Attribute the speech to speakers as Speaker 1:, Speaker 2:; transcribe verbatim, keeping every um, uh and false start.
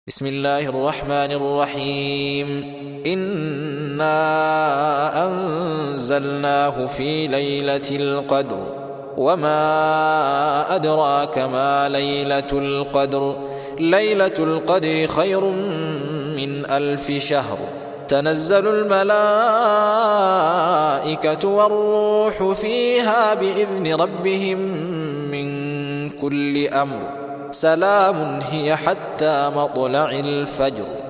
Speaker 1: بسم الله الرحمن الرحيم إنا أنزلناه في ليلة القدر وما أدراك ما ليلة القدر ليلة القدر خير من ألف شهر تنزل الملائكة والروح فيها بإذن ربهم من كل أمر سلام هي حتى مطلع الفجر.